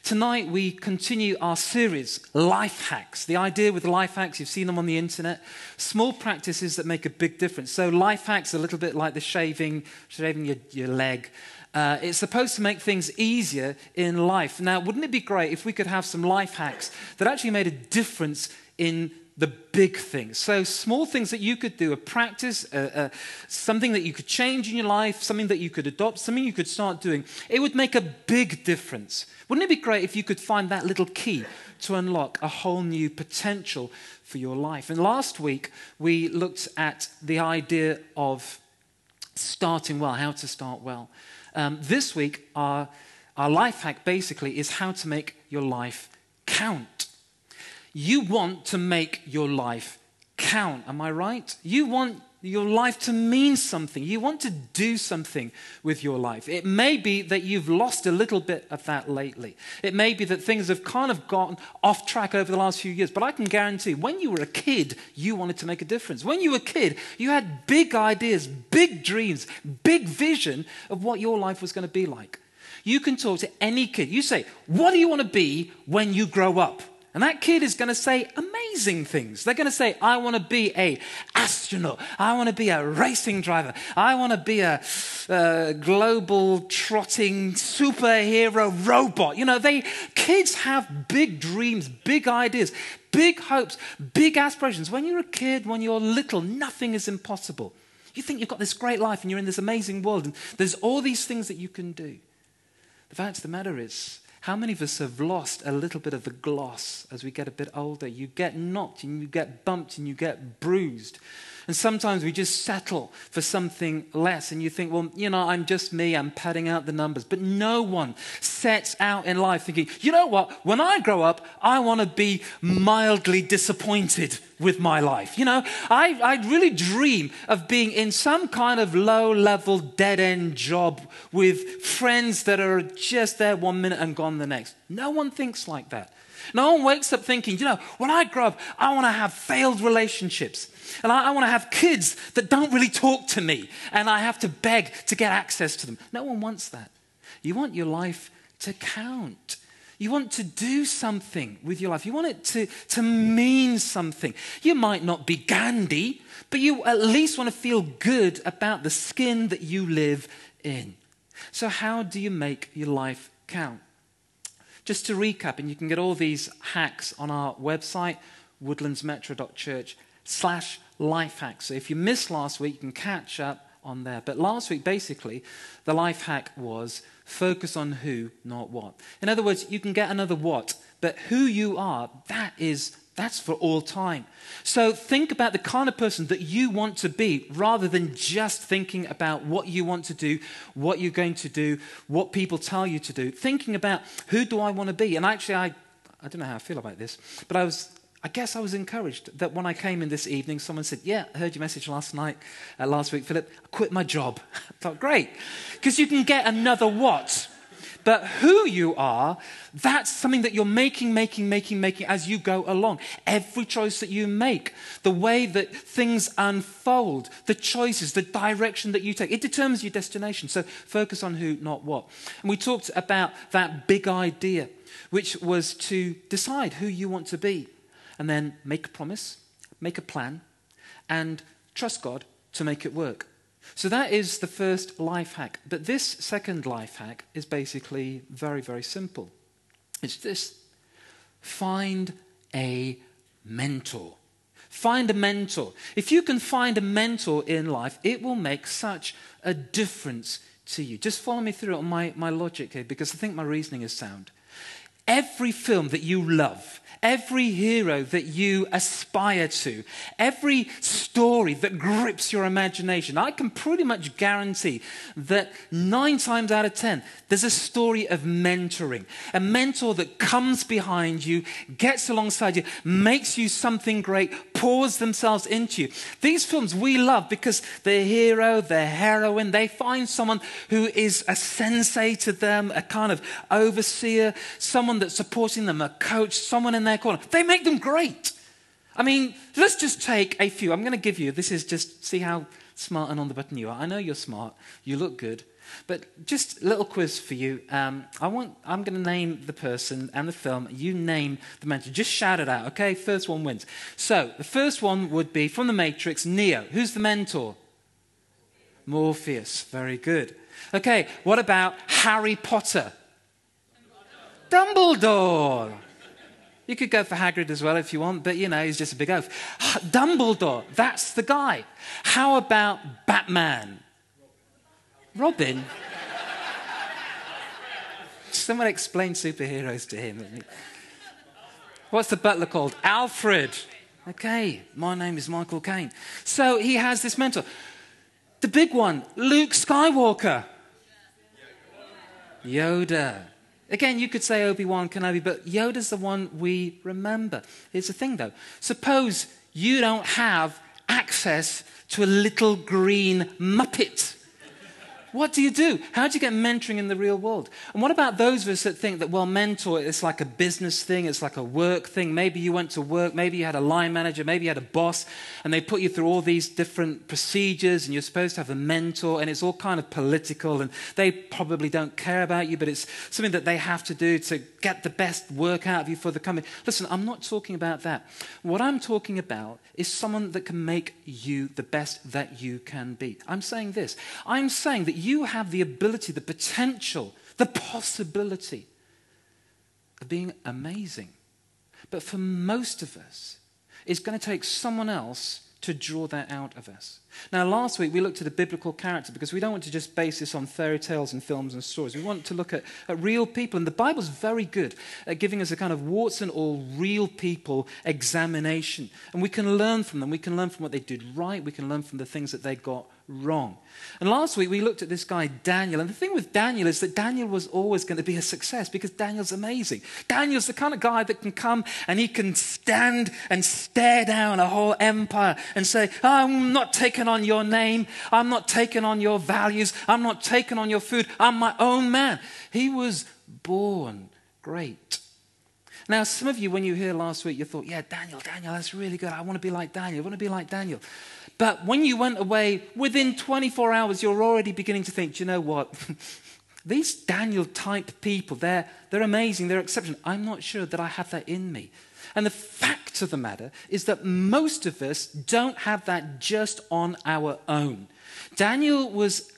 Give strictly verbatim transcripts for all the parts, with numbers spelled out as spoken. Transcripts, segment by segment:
tonight we continue our series, Life Hacks. The idea with life hacks, you've seen them on the internet, small practices that make a big difference. So life hacks are a little bit like the shaving, shaving your, your leg. Uh, it's supposed to make things easier in life. Now, wouldn't it be great if we could have some life hacks that actually made a difference in the big things? So small things that you could do, a practice, uh, uh, something that you could change in your life, something that you could adopt, something you could start doing. It would make a big difference. Wouldn't it be great if you could find that little key to unlock a whole new potential for your life? And last week, we looked at the idea of starting well, how to start well. Um, this week, our, our life hack basically is how to make your life count. You want to make your life count, am I right? You want your life to mean something. You want to do something with your life. It may be that you've lost a little bit of that lately. It may be that things have kind of gotten off track over the last few years, but I can guarantee when you were a kid, you wanted to make a difference. When you were a kid, you had big ideas, big dreams, big vision of what your life was going to be like. You can talk to any kid. You say, what do you want to be when you grow up? And that kid is going to say amazing things. They're going to say, I want to be an astronaut. I want to be a racing driver. I want to be a, a global trotting superhero robot. You know, they kids have big dreams, big ideas, big hopes, big aspirations. When you're a kid, when you're little, nothing is impossible. You think you've got this great life and you're in this amazing world and there's all these things that you can do. The fact of the matter is, how many of us have lost a little bit of the gloss as we get a bit older? You get knocked and you get bumped and you get bruised. And sometimes we just settle for something less. And you think, well, you know, I'm just me. I'm padding out the numbers. But no one sets out in life thinking, you know what? When I grow up, I want to be mildly disappointed with my life. You know, I, I really dream of being in some kind of low-level, dead-end job with friends that are just there one minute and gone the next. No one thinks like that. No one wakes up thinking, you know, when I grow up, I want to have failed relationships. And I, I want to have kids that don't really talk to me. And I have to beg to get access to them. No one wants that. You want your life to count. You want to do something with your life. You want it to, to mean something. You might not be Gandhi, but you at least want to feel good about the skin that you live in. So how do you make your life count? Just to recap, and you can get all these hacks on our website, woodlandsmetro.church slash life hacks. So if you missed last week, you can catch up on there. But last week, basically, the life hack was focus on who, not what. In other words, you can get another what, but who you are, that is, that's for all time. So think about the kind of person that you want to be rather than just thinking about what you want to do, what you're going to do, what people tell you to do. Thinking about who do I want to be? And actually, I, I don't know how I feel about this, but I was, I guess I was encouraged that when I came in this evening, someone said, yeah, I heard your message last night, uh, last week, Philip, I quit my job. I thought, great, because you can get another what. But who you are, that's something that you're making, making, making, making as you go along. Every choice that you make, the way that things unfold, the choices, the direction that you take, it determines your destination. So focus on who, not what. And we talked about that big idea, which was to decide who you want to be. And then make a promise, make a plan, and trust God to make it work. So that is the first life hack. But this second life hack is basically very, very simple. It's this. Find a mentor. Find a mentor. If you can find a mentor in life, it will make such a difference to you. Just follow me through on my, my logic here, because I think my reasoning is sound. Every film that you love, every hero that you aspire to, every story that grips your imagination, I can pretty much guarantee that nine times out of ten, there's a story of mentoring. A mentor that comes behind you, gets alongside you, makes you something great, pours themselves into you. These films we love because the hero, the heroine, they find someone who is a sensei to them, a kind of overseer, someone that's supporting them, a coach, someone in their corner. They make them great. I mean, let's just take a few. I'm going to give you, this is just, see how smart and on the button you are. I know you're smart. You look good. But just a little quiz for you. Um, I want, I'm going to name the person and the film. You name the mentor. Just shout it out, okay? First one wins. So the first one would be from The Matrix, Neo. Who's the mentor? Morpheus. Very good. Okay, what about Harry Potter? Dumbledore. Dumbledore. You could go for Hagrid as well if you want, but you know, he's just a big oaf. Dumbledore, that's the guy. How about Batman? Robin? Someone explain superheroes to him. What's the butler called? Alfred. Okay, my name is Michael Caine. So he has this mentor. The big one, Luke Skywalker. Yoda. Again, you could say Obi-Wan Kenobi, but Yoda's the one we remember. Here's the thing, though. Suppose you don't have access to a little green Muppet. What do you do? How do you get mentoring in the real world? And what about those of us that think that, well, mentor is like a business thing, it's like a work thing. Maybe you went to work, maybe you had a line manager, maybe you had a boss, and they put you through all these different procedures, and you're supposed to have a mentor, and it's all kind of political, and they probably don't care about you, but it's something that they have to do to get the best work out of you for the company. Listen, I'm not talking about that. What I'm talking about is someone that can make you the best that you can be. I'm saying this. I'm saying that you have the ability, the potential, the possibility of being amazing. But for most of us, it's going to take someone else to draw that out of us. Now, last week we looked at a biblical character because we don't want to just base this on fairy tales and films and stories. We want to look at, at real people. And the Bible's very good at giving us a kind of warts and all real people examination. And we can learn from them. We can learn from what they did right. We can learn from the things that they got wrong. And last week we looked at this guy Daniel, and the thing with Daniel is that Daniel was always going to be a success because Daniel's amazing. Daniel's the kind of guy that can come and he can stand and stare down a whole empire and say, I'm not taking on your name, I'm not taking on your values, I'm not taking on your food, I'm my own man. He was born great. Now, some of you, when you hear last week, you thought, yeah, Daniel, Daniel, that's really good. I want to be like Daniel. I want to be like Daniel. But when you went away, within twenty-four hours, you're already beginning to think, do you know what? These Daniel-type people, they're, they're amazing, they're exceptional. I'm not sure that I have that in me. And the fact of the matter is that most of us don't have that just on our own. Daniel was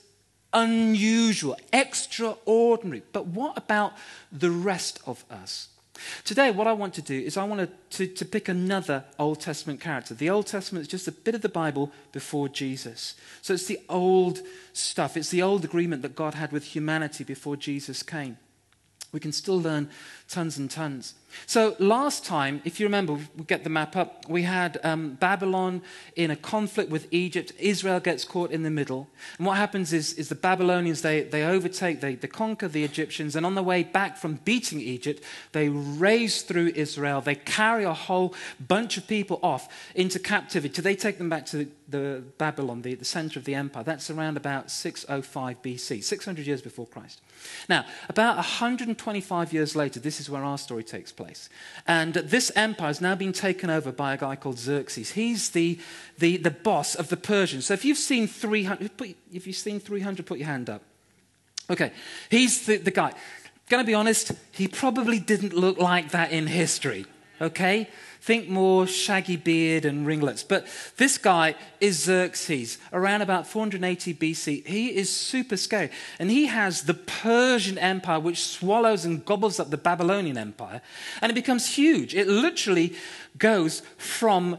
unusual, extraordinary. But what about the rest of us? Today, what I want to do is I want to, to, to pick another Old Testament character. The Old Testament is just a bit of the Bible before Jesus. So it's the old stuff. It's the old agreement that God had with humanity before Jesus came. We can still learn tons and tons. So last time, if you remember, we get the map up, we had um, Babylon in a conflict with Egypt. Israel gets caught in the middle. And what happens is, is the Babylonians, they, they overtake, they, they conquer the Egyptians, and on the way back from beating Egypt, they raise through Israel. They carry a whole bunch of people off into captivity. They take them back to the, the Babylon, the, the center of the empire. That's around about six oh five B C, six hundred years before Christ. Now, about one hundred twenty-five years later, this is where our story takes place. And this empire has now been taken over by a guy called Xerxes. He's the, the, the boss of the Persians. So if you've seen three hundred, put, if you've seen three hundred, put your hand up. Okay, he's the, the guy. Going to be honest, he probably didn't look like that in history. Okay? Think more shaggy beard and ringlets. But this guy is Xerxes, around about four hundred eighty B C. He is super scary. And he has the Persian Empire, which swallows and gobbles up the Babylonian Empire. And it becomes huge. It literally goes from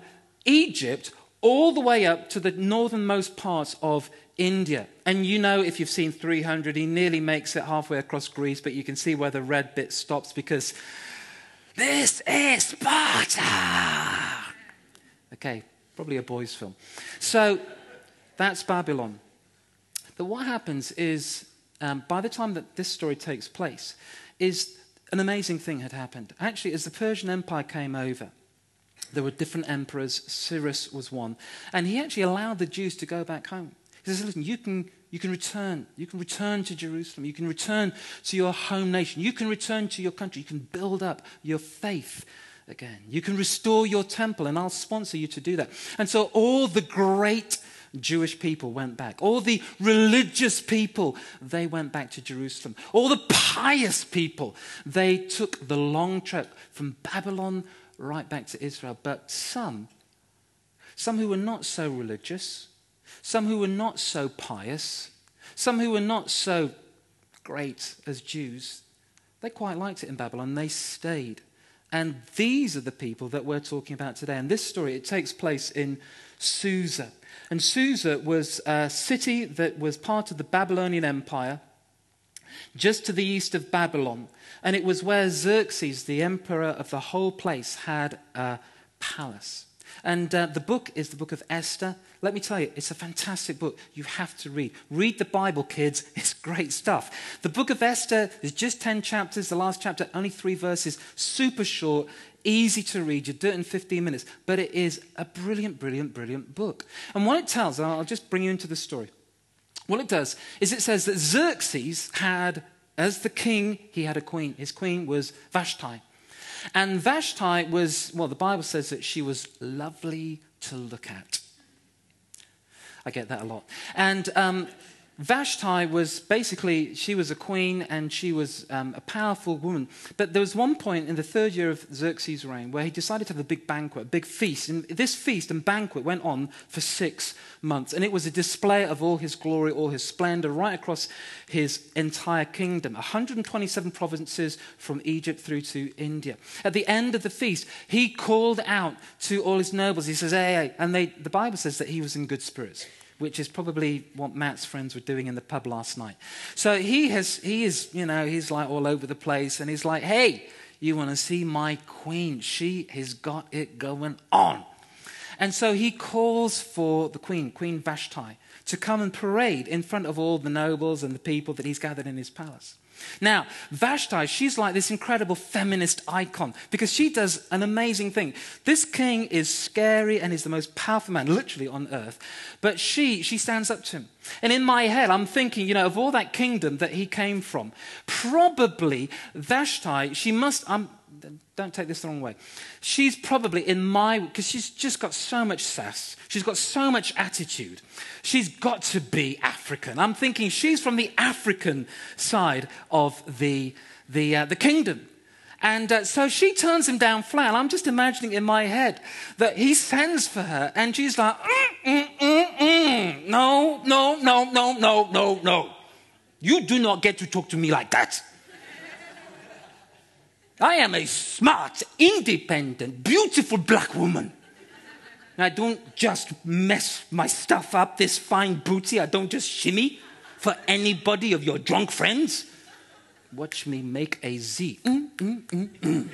Egypt all the way up to the northernmost parts of India. And you know, if you've seen three hundred, he nearly makes it halfway across Greece, but you can see where the red bit stops because this is Sparta! Okay, probably a boys' film. So that's Babylon. But what happens is, um, by the time that this story takes place, is an amazing thing had happened. Actually, as the Persian Empire came over, there were different emperors. Cyrus was one. And he actually allowed the Jews to go back home. He says, listen, you can, you can return. You can return to Jerusalem. You can return to your home nation. You can return to your country. You can build up your faith again. You can restore your temple, and I'll sponsor you to do that. And so all the great Jewish people went back. All the religious people, they went back to Jerusalem. All the pious people, they took the long trek from Babylon right back to Israel. But some, some who were not so religious, some who were not so pious, some who were not so great as Jews, they quite liked it in Babylon. They stayed. And these are the people that we're talking about today. And this story, it takes place in Susa. And Susa was a city that was part of the Babylonian Empire, just to the east of Babylon. And it was where Xerxes, the emperor of the whole place, had a palace. And uh, the book is the book of Esther. Let me tell you, it's a fantastic book. You have to read. Read the Bible, kids. It's great stuff. The book of Esther is just ten chapters. The last chapter, only three verses. Super short, easy to read. You do it in fifteen minutes. But it is a brilliant, brilliant, brilliant book. And what it tells, and I'll just bring you into the story. What it does is it says that Xerxes had, as the king, he had a queen. His queen was Vashti. And Vashti was, well, the Bible says that she was lovely to look at. I get that a lot. And um, Vashti was basically, she was a queen and she was um, a powerful woman. But there was one point in the third year of Xerxes' reign where he decided to have a big banquet, a big feast. And this feast and banquet went on for six months. And it was a display of all his glory, all his splendor, right across his entire kingdom. one hundred twenty-seven provinces from Egypt through to India. At the end of the feast, he called out to all his nobles. He says, hey, hey. And they, the Bible says that he was in good spirits, which is probably what Matt's friends were doing in the pub last night. So he has, he is, you know, he's like all over the place. And he's like, hey, you want to see my queen? She has got it going on. And so he calls for the queen, Queen Vashti, to come and parade in front of all the nobles and the people that he's gathered in his palace. Now, Vashti, she's like this incredible feminist icon because she does an amazing thing. This king is scary and is the most powerful man, literally, on earth. But she, she stands up to him. And in my head, I'm thinking, you know, of all that kingdom that he came from, probably Vashti, she must, um, don't take this the wrong way. She's probably in my, because she's just got so much sass. She's got so much attitude. She's got to be African. I'm thinking she's from the African side of the, the, uh, the kingdom. And uh, so she turns him down flat. And I'm just imagining in my head that he sends for her and she's like, mm, mm, mm, mm. no, no, no, no, no, no, no. You do not get to talk to me like that. I am a smart, independent, beautiful black woman. And I don't just mess my stuff up, this fine booty. I don't just shimmy for anybody of your drunk friends. Watch me make a Z. Mm, mm, mm, mm.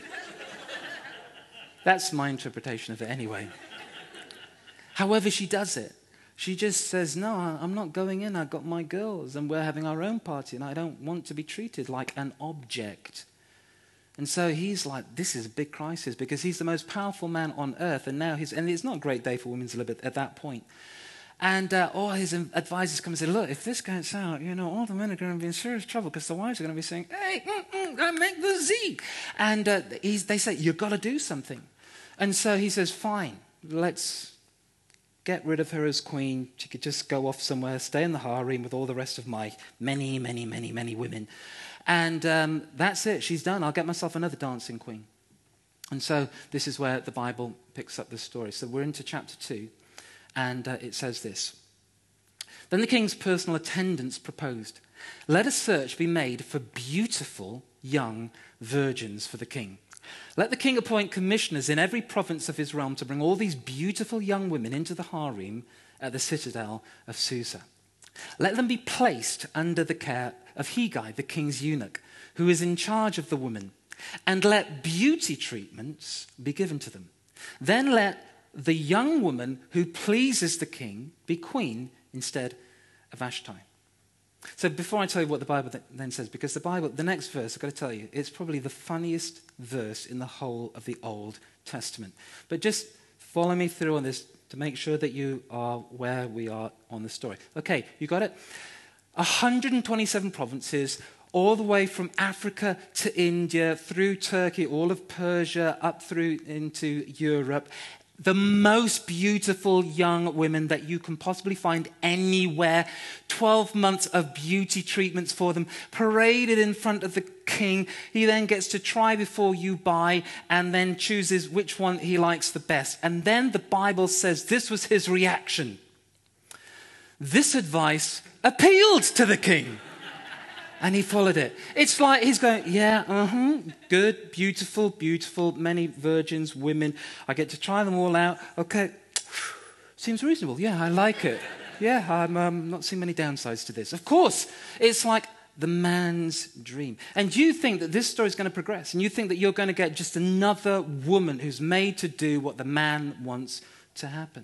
That's my interpretation of it anyway. However she does it, she just says, no, I'm not going in. I've got my girls and we're having our own party and I don't want to be treated like an object. And so he's like, this is a big crisis because he's the most powerful man on earth. And now he's, and it's not a great day for women's liberty at that point. And uh, all his advisors come and say, look, if this gets out, you know, all the men are going to be in serious trouble because the wives are going to be saying, hey, mm, mm, make the Z. And uh, he's, they say, you've got to do something. And so he says, fine, let's get rid of her as queen. She could just go off somewhere, stay in the harem with all the rest of my many, many, many, many women. And um, that's it. She's done. I'll get myself another dancing queen. And so this is where the Bible picks up this story. So we're into chapter two, and uh, it says this. Then the king's personal attendants proposed, let a search be made for beautiful young virgins for the king. Let the king appoint commissioners in every province of his realm to bring all these beautiful young women into the harem at the citadel of Susa. Let them be placed under the care of Hegai, the king's eunuch, who is in charge of the women, and let beauty treatments be given to them. Then let the young woman who pleases the king be queen instead of Vashti. So before I tell you what the Bible then says, because the Bible, the next verse, I've got to tell you, it's probably the funniest verse in the whole of the Old Testament. But just follow me through on this to make sure that you are where we are on the story. Okay, you got it? one hundred twenty-seven provinces, all the way from Africa to India, through Turkey, all of Persia, up through into Europe. the most beautiful young women that you can possibly find anywhere. twelve months of beauty treatments for them, paraded in front of the king. He then gets to try before you buy and then chooses which one he likes the best. And then the Bible says this was his reaction. This advice appealed to the king. And he followed it. It's like he's going, yeah, uh-huh, good, beautiful, beautiful, many virgins, women. I get to try them all out. Okay, seems reasonable. Yeah, I like it. Yeah, I'm um, not seeing many downsides to this. Of course, it's like the man's dream. And you think that this story is going to progress. And you think that you're going to get just another woman who's made to do what the man wants to happen.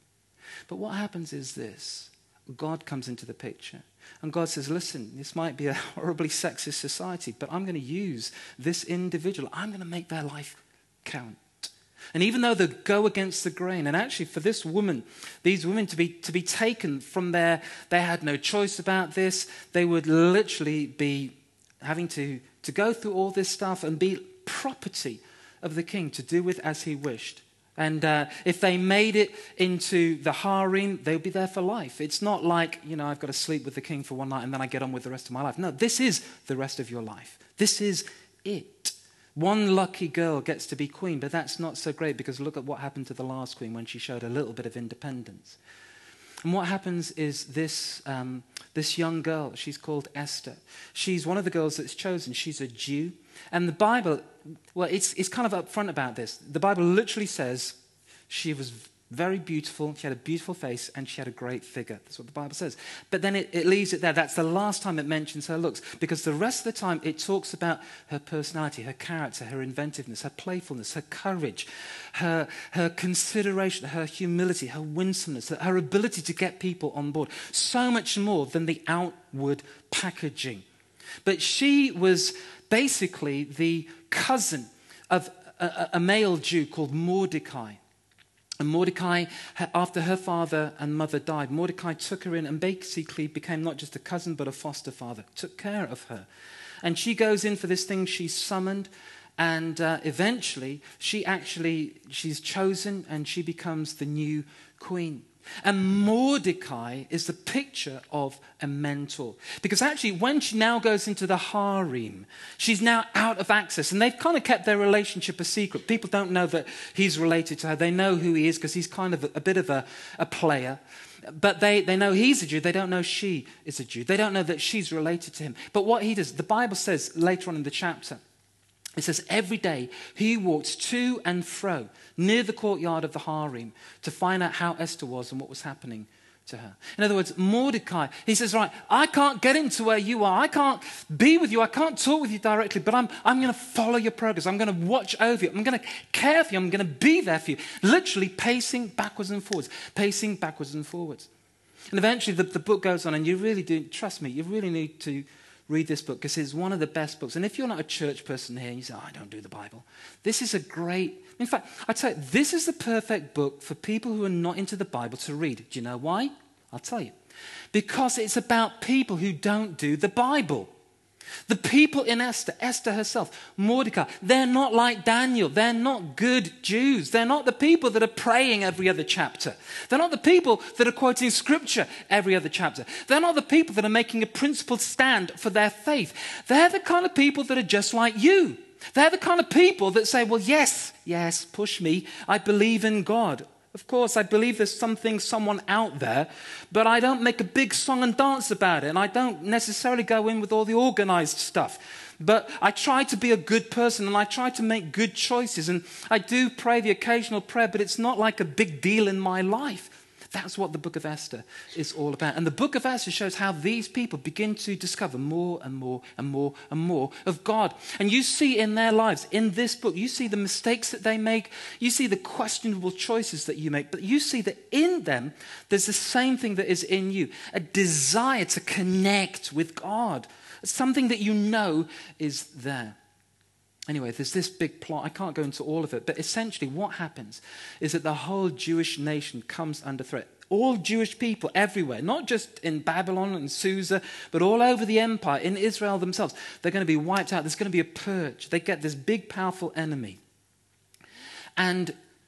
But what happens is this. God comes into the picture. And God says, listen, this might be a horribly sexist society, but I'm going to use this individual. I'm going to make their life count. And even though they go against the grain, and actually for this woman, these women to be to be taken from their, they had no choice about this. They would literally be having to, to go through all this stuff and be property of the king to do with as he wished. And uh, if they made it into the harem, they would be there for life. It's not like, you know, I've got to sleep with the king for one night and then I get on with the rest of my life. No, this is the rest of your life. This is it. One lucky girl gets to be queen, but that's not so great because look at what happened to the last queen when she showed a little bit of independence. And what happens is this, um, this young girl, she's called Esther. She's one of the girls that's chosen. She's a Jew. And the Bible, well, it's, it's kind of upfront about this. The Bible literally says she was very beautiful, she had a beautiful face, and she had a great figure. That's what the Bible says. But then it, it leaves it there. That's the last time it mentions her looks, because the rest of the time it talks about her personality, her character, her inventiveness, her playfulness, her courage, her, her consideration, her humility, her winsomeness, her ability to get people on board. So much more than the outward packaging. But she was basically the cousin of a, a male Jew called Mordecai. And Mordecai, after her father and mother died, Mordecai took her in and basically became not just a cousin but a foster father, took care of her. And she goes in for this thing, she's summoned, and uh, eventually she actually, she's chosen and she becomes the new queen. And Mordecai is the picture of a mentor. Because actually, when she now goes into the harem, she's now out of access. And they've kind of kept their relationship a secret. People don't know that he's related to her. They know who he is because he's kind of a, a bit of a, a player. But they, they know he's a Jew. They don't know she is a Jew. They don't know that she's related to him. But what he does, the Bible says later on in the chapter, it says every day he walked to and fro near the courtyard of the harem to find out how Esther was and what was happening to her. In other words, Mordecai, he says, right, I can't get into where you are. I can't be with you. I can't talk with you directly, but I'm, I'm going to follow your progress. I'm going to watch over you. I'm going to care for you. I'm going to be there for you. Literally pacing backwards and forwards, pacing backwards and forwards. And eventually the, the book goes on, and you really do, trust me, you really need to read this book because it's one of the best books. And if you're not a church person here and you say, oh, I don't do the Bible, this is a great, in fact, I tell you, this is the perfect book for people who are not into the Bible to read. Do you know why? I'll tell you. Because it's about people who don't do the Bible. The people in Esther, Esther herself, Mordecai, they're not like Daniel. They're not good Jews. They're not the people that are praying every other chapter. They're not the people that are quoting scripture every other chapter. They're not the people that are making a principled stand for their faith. They're the kind of people that are just like you. They're the kind of people that say, well, yes, yes, push me. I believe in God. Of course, I believe there's something, someone out there, but I don't make a big song and dance about it, and I don't necessarily go in with all the organized stuff. But I try to be a good person, and I try to make good choices, and I do pray the occasional prayer, but it's not like a big deal in my life. That's what the book of Esther is all about. And the book of Esther shows how these people begin to discover more and more and more and more of God. And you see in their lives, in this book, you see the mistakes that they make. You see the questionable choices that you make. But you see that in them, there's the same thing that is in you. A desire to connect with God. Something that you know is there. Anyway, there's this big plot. I can't go into all of it. But essentially what happens is that the whole Jewish nation comes under threat. All Jewish people everywhere, not just in Babylon and Susa, but all over the empire, in Israel themselves, they're going to be wiped out. There's going to be a purge. They get this big, powerful enemy. And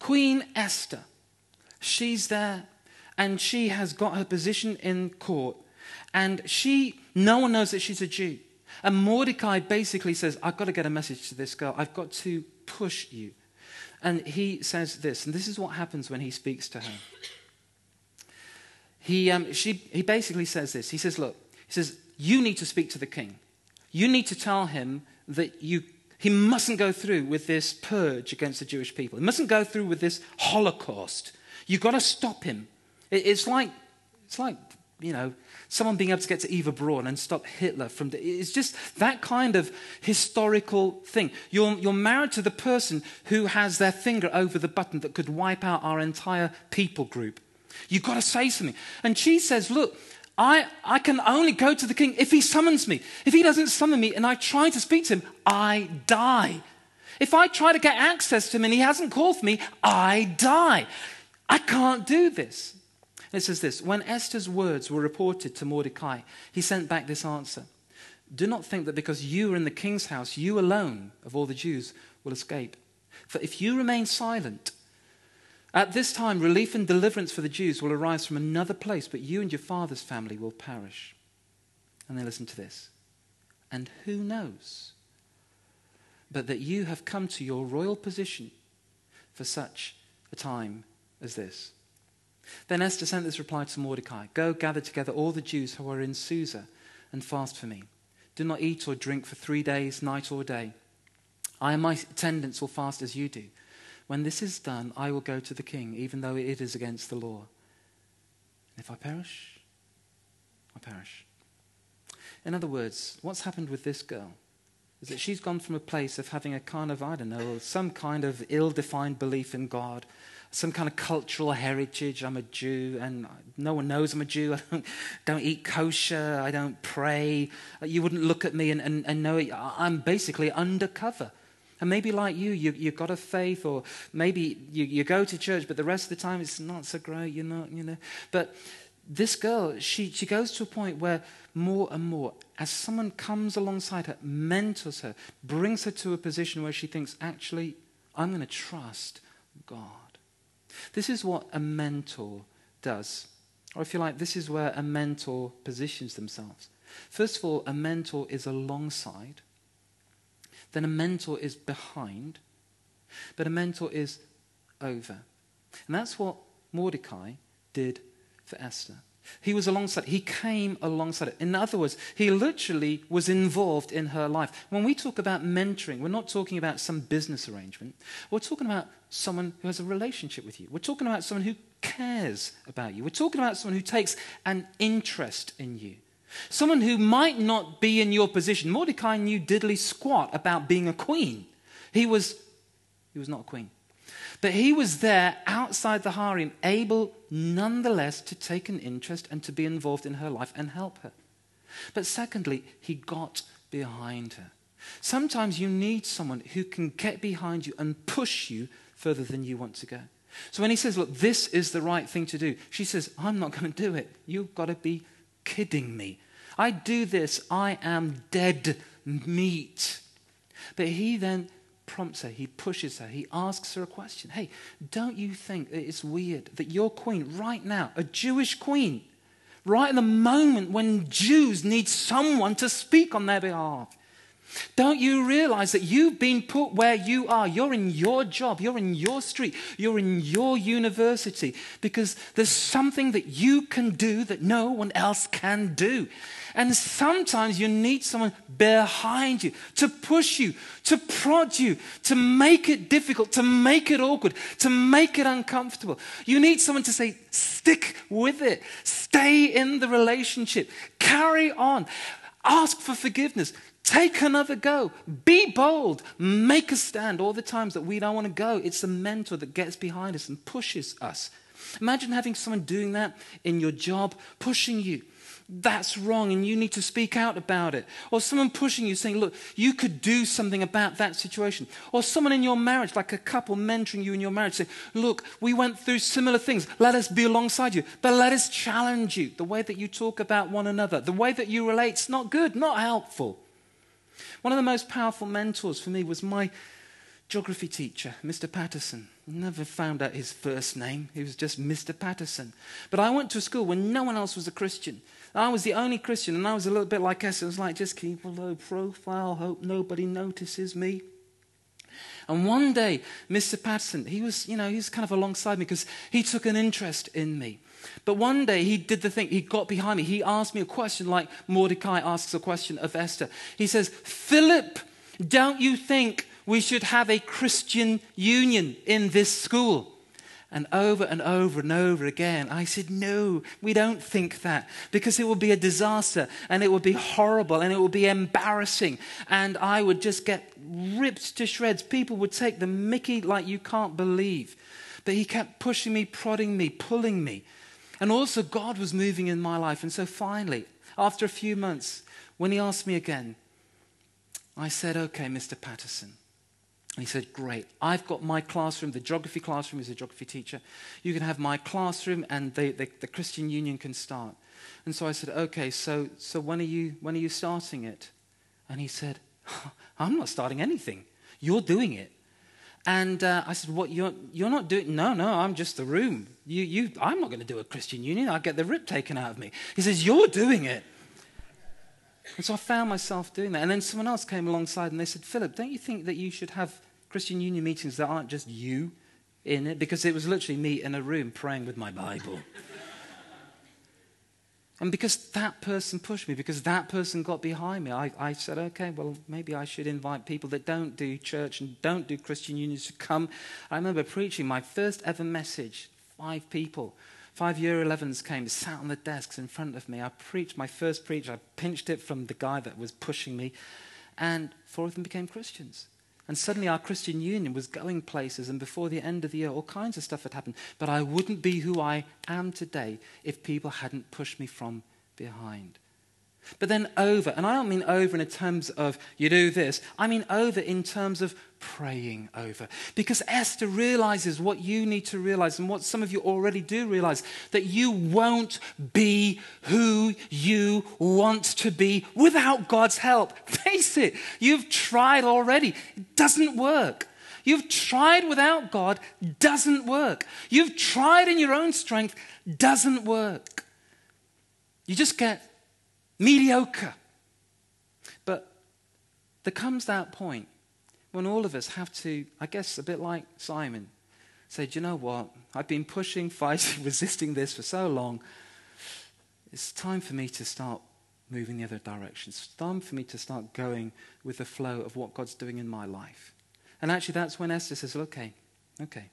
Queen Esther, she's there, and she has got her position in court, and she, no one knows that she's a Jew. And Mordecai basically says, I've got to get a message to this girl. I've got to push you. And he says this, and this is what happens when he speaks to her. He, um, she, he basically says this. He says, look, he says, you need to speak to the king. You need to tell him that you, he mustn't go through with this purge against the Jewish people. He mustn't go through with this Holocaust. You've got to stop him. It, it's like, it's like, you know, someone being able to get to Eva Braun and stop Hitler from... It's just that kind of historical thing. You're, you're married to the person who has their finger over the button that could wipe out our entire people group. You've got to say something. And she says, look, I, I can only go to the king if he summons me. If he doesn't summon me and I try to speak to him, I die. If I try to get access to him and he hasn't called for me, I die. I can't do this. It says this, when Esther's words were reported to Mordecai, he sent back this answer. Do not think that because you are in the king's house, you alone of all the Jews will escape. For if you remain silent, at this time relief and deliverance for the Jews will arise from another place, but you and your father's family will perish. And then listen to this. And who knows but that you have come to your royal position for such a time as this. Then Esther sent this reply to Mordecai. Go gather together all the Jews who are in Susa and fast for me. Do not eat or drink for three days, night or day. I and my attendants will fast as you do. When this is done, I will go to the king, even though it is against the law. And if I perish, I perish. In other words, what's happened with this girl is that she's gone from a place of having a kind of, I don't know, some kind of ill-defined belief in God, some kind of cultural heritage. I'm a Jew, and no one knows I'm a Jew. I don't, don't eat kosher. I don't pray. You wouldn't look at me and, and, and know it. I'm basically undercover. And maybe like you, you, you've got a faith, or maybe you, you go to church, but the rest of the time it's not so great, you're not, you know. But this girl, she, she goes to a point where more and more, as someone comes alongside her, mentors her, brings her to a position where she thinks, actually, I'm going to trust God. This is what a mentor does. Or if you like, this is where a mentor positions themselves. First of all, a mentor is alongside. Then a mentor is behind. But a mentor is over. And that's what Mordecai did for Esther. He was alongside. He came alongside it. In other words, he literally was involved in her life. When we talk about mentoring, we're not talking about some business arrangement. We're talking about someone who has a relationship with you. We're talking about someone who cares about you. We're talking about someone who takes an interest in you. Someone who might not be in your position. Mordecai knew diddly squat about being a queen. He was, he was not a queen. But he was there outside the harem, able nonetheless to take an interest and to be involved in her life and help her. But secondly, he got behind her. Sometimes you need someone who can get behind you and push you further than you want to go. So when he says, look, this is the right thing to do, she says, I'm not going to do it. You've got to be kidding me. I do this, I am dead meat. But he then prompts her, he pushes her, he asks her a question. Hey, don't you think that it's weird that your queen right now, a Jewish queen, right in the moment when Jews need someone to speak on their behalf, don't you realize that you've been put where you are? You're in your job, you're in your street, you're in your university because there's something that you can do that no one else can do. And sometimes you need someone behind you to push you, to prod you, to make it difficult, to make it awkward, to make it uncomfortable. You need someone to say, stick with it, stay in the relationship, carry on, ask for forgiveness. Take another go. Be bold. Make a stand. All the times that we don't want to go, it's a mentor that gets behind us and pushes us. Imagine having someone doing that in your job, pushing you. That's wrong and you need to speak out about it. Or someone pushing you saying, look, you could do something about that situation. Or someone in your marriage, like a couple mentoring you in your marriage, saying, look, we went through similar things. Let us be alongside you. But let us challenge you. The way that you talk about one another, the way that you relate, it's not good, not helpful. One of the most powerful mentors for me was my geography teacher, Mister Patterson. Never found out his first name. He was just Mister Patterson. But I went to a school where no one else was a Christian. I was the only Christian, and I was a little bit like Esther. It was like, just keep a low profile, hope nobody notices me. And one day, Mister Patterson, he was, you know, he was kind of alongside me because he took an interest in me. But one day he did the thing, he got behind me. He asked me a question like Mordecai asks a question of Esther. He says, Philip, don't you think we should have a Christian union in this school? And over and over and over again, I said, no, we don't think that, because it would be a disaster and it would be horrible and it would be embarrassing and I would just get ripped to shreds. People would take the mickey like you can't believe. But he kept pushing me, prodding me, pulling me. And also God was moving in my life. And so finally, after a few months, when he asked me again, I said, okay, Mister Patterson. And he said, great, I've got my classroom, the geography classroom, is a geography teacher. You can have my classroom and they, they, the Christian Union can start. And so I said, okay, so so when are you when are you starting it? And he said, I'm not starting anything. You're doing it. And uh, I said, what, you're, you're not doing, no, no, I'm just the room. You, you, I'm not going to do a Christian Union. I'll get the rip taken out of me. He says, you're doing it. And so I found myself doing that. And then someone else came alongside and they said, Philip, don't you think that you should have Christian Union meetings that aren't just you in it? Because it was literally me in a room praying with my Bible. And because that person pushed me, because that person got behind me, I, I said, okay, well, maybe I should invite people that don't do church and don't do Christian unions to come. I remember preaching my first ever message, five people. Five year elevens came, sat on the desks in front of me. I preached my first preach. I pinched it from the guy that was pushing me. And four of them became Christians. And suddenly our Christian Union was going places. And before the end of the year, all kinds of stuff had happened. But I wouldn't be who I am today if people hadn't pushed me from behind. But then over, and I don't mean over in terms of you do this, I mean over in terms of praying over. Because Esther realizes what you need to realize, and what some of you already do realize, that you won't be who you want to be without God's help. Face it, you've tried already. It doesn't work. You've tried without God, doesn't work. You've tried in your own strength, doesn't work. You just get mediocre. But there comes that point when all of us have to, I guess a bit like Simon, say, do you know what? I've been pushing, fighting, resisting this for so long. It's time for me to start moving the other direction. It's time for me to start going with the flow of what God's doing in my life. And actually that's when Esther says, okay, okay,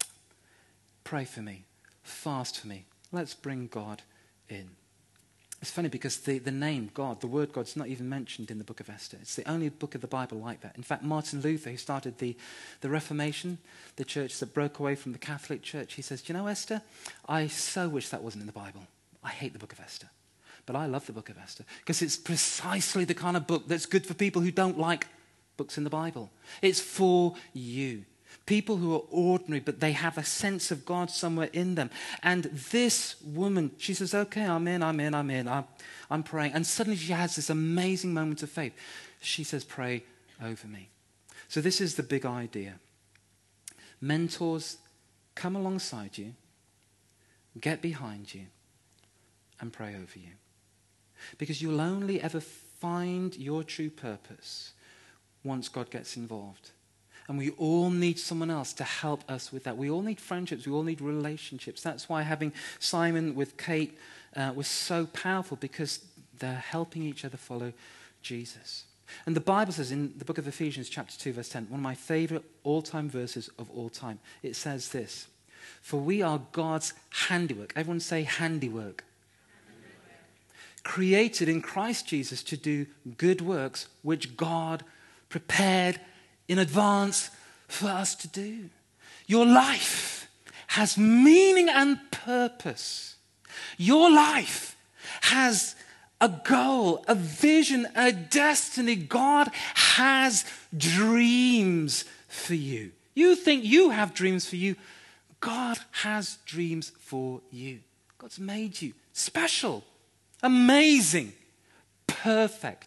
pray for me, fast for me. Let's bring God in. It's funny because the, the name God, the word God's not even mentioned in the book of Esther. It's the only book of the Bible like that. In fact, Martin Luther, who started the, the Reformation, the church that broke away from the Catholic Church, he says, do you know, Esther, I so wish that wasn't in the Bible. I hate the book of Esther. But I love the book of Esther because it's precisely the kind of book that's good for people who don't like books in the Bible. It's for you. People who are ordinary, but they have a sense of God somewhere in them. And this woman, she says, okay, I'm in, I'm in, I'm in, I'm, I'm praying. And suddenly she has this amazing moment of faith. She says, pray over me. So this is the big idea. Mentors come alongside you, get behind you, and pray over you. Because you'll only ever find your true purpose once God gets involved. And we all need someone else to help us with that. We all need friendships. We all need relationships. That's why having Simon with Kate uh, was so powerful, because they're helping each other follow Jesus. And the Bible says in the book of Ephesians chapter two, verse ten, one of my favorite all-time verses of all time, it says this, for we are God's handiwork. Everyone say handiwork. Handiwork. Created in Christ Jesus to do good works, which God prepared in advance for us to do. Your life has meaning and purpose. Your life has a goal, a vision, a destiny. God has dreams for you. You think you have dreams for you. God has dreams for you. God's made you special, amazing, perfect.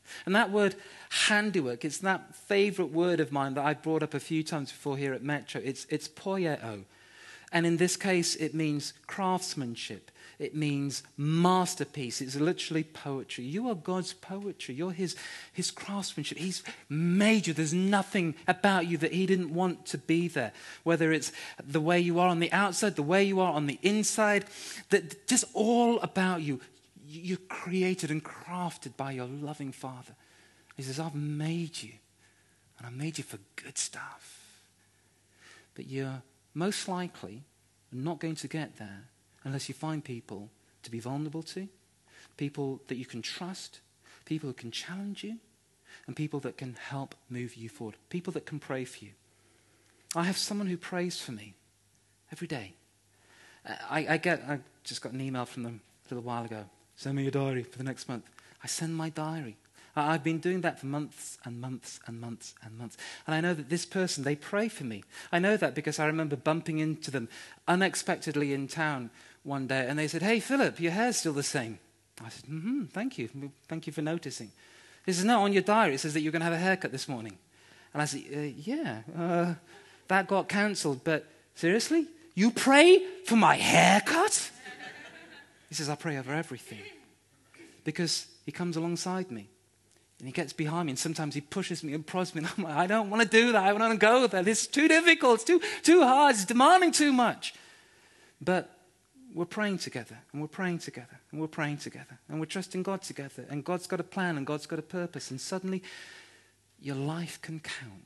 And that word handiwork, it's that favorite word of mine that I've brought up a few times before here at Metro. It's, it's poieo. And in this case, it means craftsmanship. It means masterpiece. It's literally poetry. You are God's poetry. You're his, his craftsmanship. He's made you. There's nothing about you that he didn't want to be there. Whether it's the way you are on the outside, the way you are on the inside, that just all about you. You're created and crafted by your loving Father. He says, I've made you. And I made you for good stuff. But you're most likely not going to get there unless you find people to be vulnerable to, people that you can trust, people who can challenge you, and people that can help move you forward, people that can pray for you. I have someone who prays for me every day. I, I get, I just got an email from them a little while ago. Send me your diary for the next month. I send my diary. I've been doing that for months and months and months and months. And I know that this person, they pray for me. I know that because I remember bumping into them unexpectedly in town one day. And they said, hey, Philip, your hair's still the same. I said, mm-hmm, thank you. Thank you for noticing. He says, no, on your diary it says that you're going to have a haircut this morning. And I said, uh, yeah, uh, that got cancelled. But seriously? You pray for my haircut? He says, I pray over everything. Because he comes alongside me. And he gets behind me, and sometimes he pushes me and prods me. And I'm like, I don't want to do that. I want to go there. It's too difficult. It's too, too hard. It's demanding too much. But we're praying together, and we're praying together, and we're praying together, and we're trusting God together. And God's got a plan, and God's got a purpose. And suddenly, your life can count.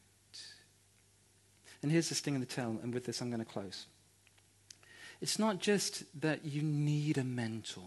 And here's the sting in the tail, and with this I'm going to close. It's not just that you need a mentor.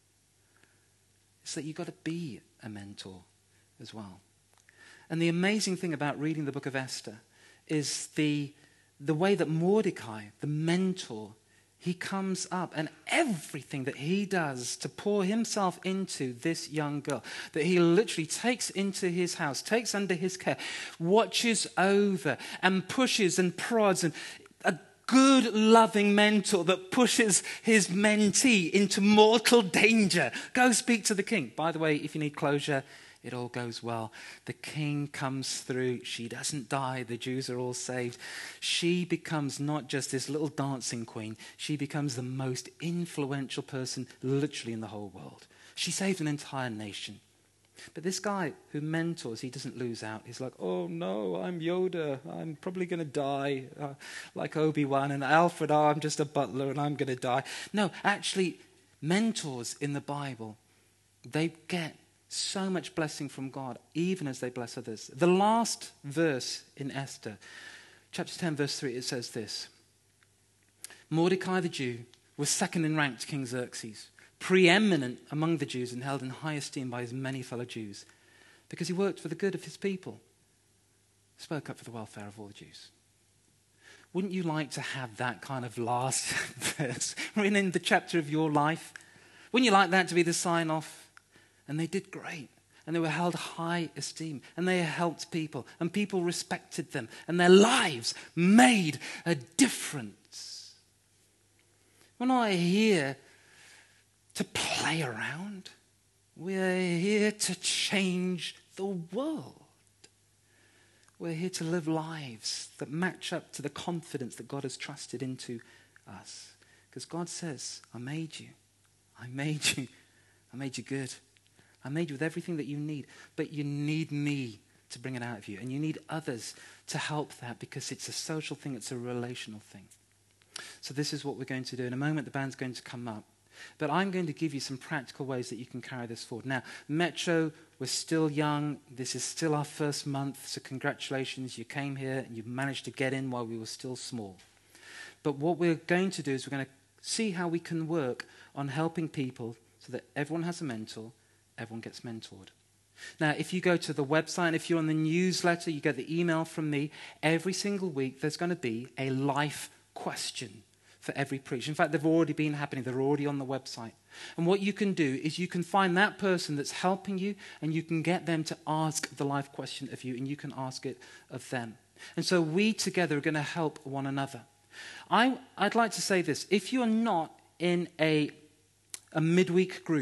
It's that you've got to be a mentor as well. And the amazing thing about reading the book of Esther is the, the way that Mordecai, the mentor, he comes up and everything that he does to pour himself into this young girl, that he literally takes into his house, takes under his care, watches over and pushes and prods, and a good, loving mentor that pushes his mentee into mortal danger. Go speak to the king. By the way, if you need closure, it all goes well. The king comes through. She doesn't die. The Jews are all saved. She becomes not just this little dancing queen. She becomes the most influential person literally in the whole world. She saved an entire nation. But this guy who mentors, he doesn't lose out. He's like, oh no, I'm Yoda. I'm probably going to die uh, like Obi-Wan. And Alfred, oh, I'm just a butler and I'm going to die. No, actually, mentors in the Bible, they get so much blessing from God, even as they bless others. The last verse in Esther, chapter ten, verse three, it says this. Mordecai the Jew was second in rank to King Xerxes, preeminent among the Jews and held in high esteem by his many fellow Jews, because he worked for the good of his people, spoke up for the welfare of all the Jews. Wouldn't you like to have that kind of last verse written in the chapter of your life? Wouldn't you like that to be the sign-off? And they did great. And they were held high esteem. And they helped people. And people respected them. And their lives made a difference. We're not here to play around. We're here to change the world. We're here to live lives that match up to the confidence that God has trusted into us. Because God says, I made you. I made you. I made you good. I made you with everything that you need, but you need me to bring it out of you. And you need others to help that because it's a social thing, it's a relational thing. So this is what we're going to do. In a moment, the band's going to come up. But I'm going to give you some practical ways that you can carry this forward. Now, Metro, we're still young. This is still our first month, so congratulations. You came here and you managed to get in while we were still small. But what we're going to do is we're going to see how we can work on helping people so that everyone has a mentor, everyone gets mentored. Now, if you go to the website, if you're on the newsletter, you get the email from me, every single week there's going to be a life question for every preach. In fact, they've already been happening. They're already on the website. And what you can do is you can find that person that's helping you and you can get them to ask the life question of you and you can ask it of them. And so we together are going to help one another. I, I'd like to say this. If you're not in a, a midweek group,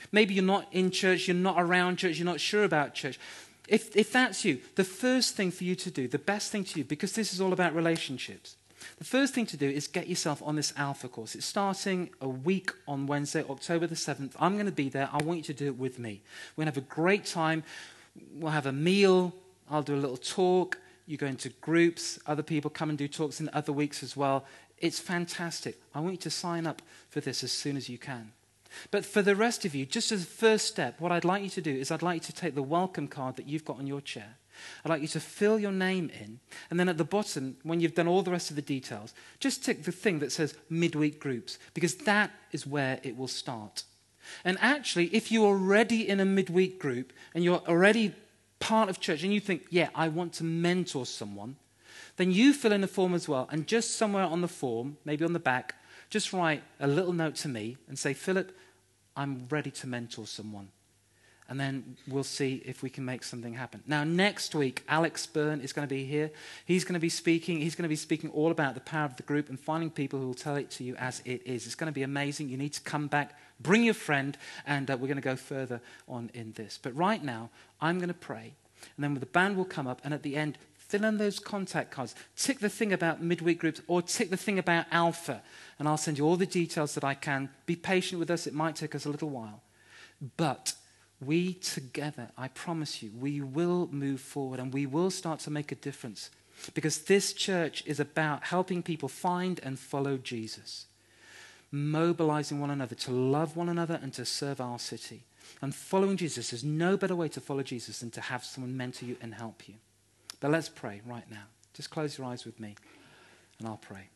Maybe you're not in church, you're not around church, you're not sure about church. If, if that's you, the first thing for you to do, the best thing to do, because this is all about relationships, the first thing to do is get yourself on this Alpha course. It's starting a week on Wednesday, October the seventh. I'm going to be there. I want you to do it with me. We're going to have a great time. We'll have a meal. I'll do a little talk. You go into groups. Other people come and do talks in other weeks as well. It's fantastic. I want you to sign up for this as soon as you can. But for the rest of you, just as a first step, what I'd like you to do is I'd like you to take the welcome card that you've got on your chair. I'd like you to fill your name in, and then at the bottom, when you've done all the rest of the details, just tick the thing that says midweek groups, because that is where it will start. And actually, if you're already in a midweek group, and you're already part of church, and you think, yeah, I want to mentor someone, then you fill in a form as well, and just somewhere on the form, maybe on the back, just write a little note to me and say, Philip, I'm ready to mentor someone. And then we'll see if we can make something happen. Now, next week, Alex Byrne is going to be here. He's going to be speaking. He's going to be speaking all about the power of the group and finding people who will tell it to you as it is. It's going to be amazing. You need to come back, bring your friend, and uh, we're going to go further on in this. But right now, I'm going to pray. And then the band will come up, and at the end, fill in those contact cards. Tick the thing about midweek groups, or tick the thing about Alpha. And I'll send you all the details that I can. Be patient with us. It might take us a little while. But we together, I promise you, we will move forward and we will start to make a difference. Because this church is about helping people find and follow Jesus. Mobilizing one another to love one another and to serve our city. And following Jesus, there's no better way to follow Jesus than to have someone mentor you and help you. But let's pray right now. Just close your eyes with me and I'll pray.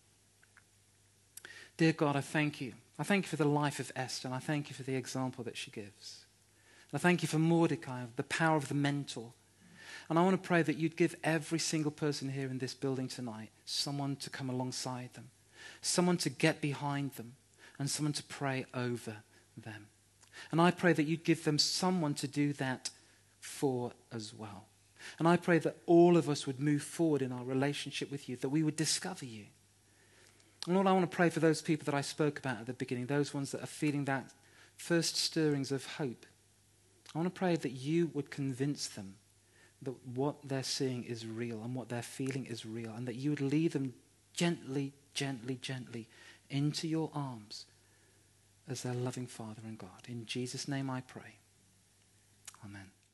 Dear God, I thank you. I thank you for the life of Esther, and I thank you for the example that she gives. I thank you for Mordecai, the power of the mentor. And I want to pray that you'd give every single person here in this building tonight someone to come alongside them, someone to get behind them, and someone to pray over them. And I pray that you'd give them someone to do that for as well. And I pray that all of us would move forward in our relationship with you, that we would discover you. And Lord, I want to pray for those people that I spoke about at the beginning, those ones that are feeling that first stirrings of hope. I want to pray that you would convince them that what they're seeing is real and what they're feeling is real, and that you would lead them gently, gently, gently into your arms as their loving Father and God. In Jesus' name I pray. Amen.